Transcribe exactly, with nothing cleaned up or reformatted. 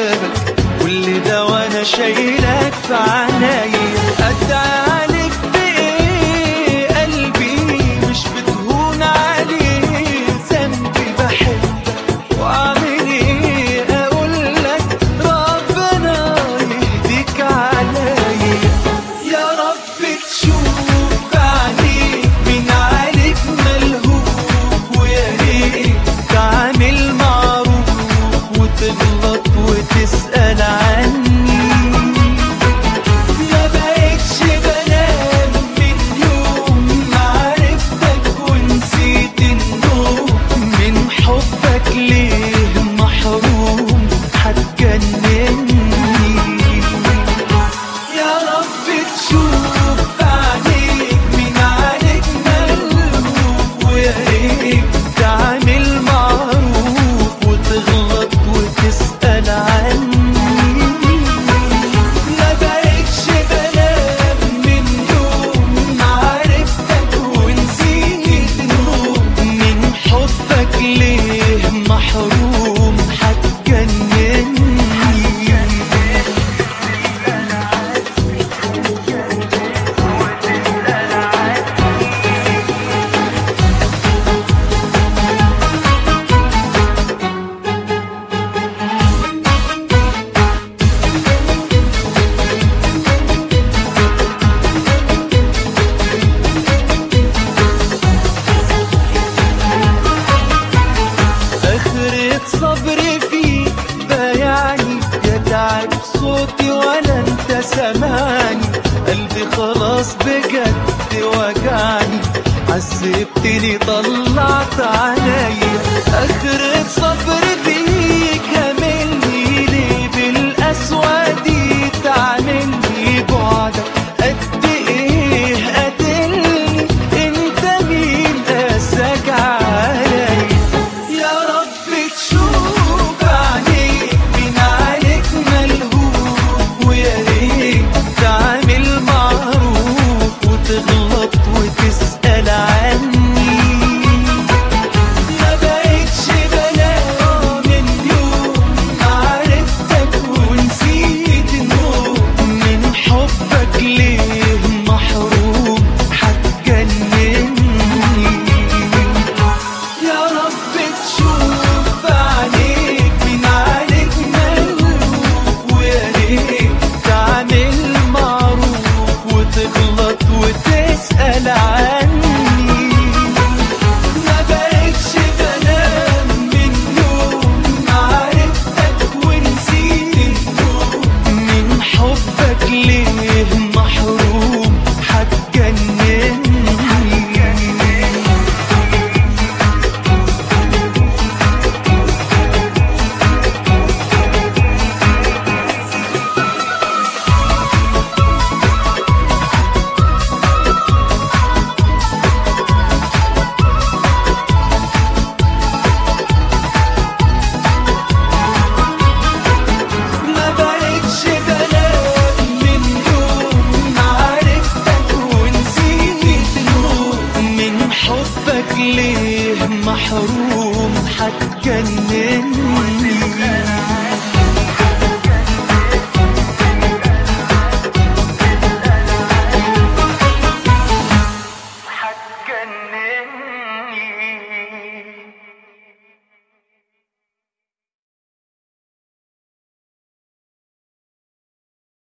غيابك، كل ده وانا شايلك في عنايا. ادعي عليك بايه قلبي مش بتهون عليه ذنبي، بحبك واعمل ايه اقول لك ربنا يهديك عليا. يا رب تشوف بعينيك من عليك ملهوف، ويا ريت تعمل معروف وتغلط وتسأل عني. ما بقتش بنام من يوم ما عرفتك ونسيت النوم، من حبك ليه محروم هتجنني. يا رب تشوف بعينيك من عليك ملهوف، ويا ريت تعمل معروف وتغلط وتسأل عني. ما بقتش بنام من يوم ما عرفتك ونسيت النوم، من حبك ليه محروم هتجنني. آخرة صبري فيك بايعني، يا تعب صوتي ولا انت سامعني. قلبي خلاص بجد وجعني، عذبتني طلعت عليا. آخرة صبري فيك هاملني ليه بالقسوة دي تعملني بعدك قد ايه قاتلني، انت مين قاساك عليا. يا رب تشوف عليك من عليك ملهوف، ويا ريت تعمل معروف وتغلط وتسأل عني. ما بقتش بنام من يوم ما عرفتك ونسيت النوم، من حبك ليه محروم هتجنني. يا رب تشوف عليك من عليك ملهوف، ويا ريت تعمل معروف وتغلط وتسأل عني. ما بقتش بنام من يوم ما عرفتك ونسيت النوم، من حبك ليه محروم هتجنني. ما بقتش بنام من يوم ما عرفتك ونسيت النوم، من حبك ليه محروم هتجنني.